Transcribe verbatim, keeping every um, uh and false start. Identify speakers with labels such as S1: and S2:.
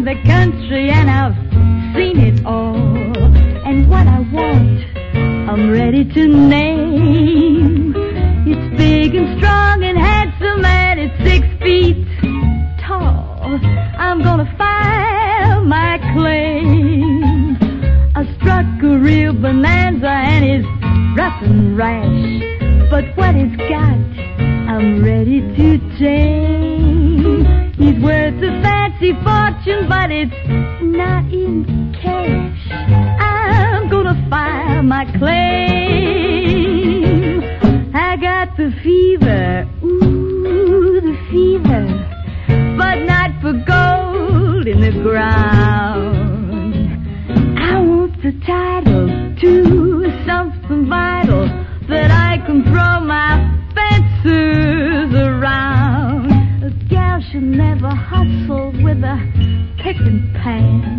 S1: the country and I've seen it all. And what I want, I'm ready to name. It's big and strong and handsome and it's six feet tall. I'm gonna file my claim. I struck a real bonanza and it's rough and rash, but what it's got, I'm ready to tame. He's worth a fancy fortune, but it's not in cash. I'm gonna file my claim. I got the fever, ooh, the fever, but not for gold in the ground. I want the title to something vital that I can throw my fences around. A gal should never hustle with a pick and pan.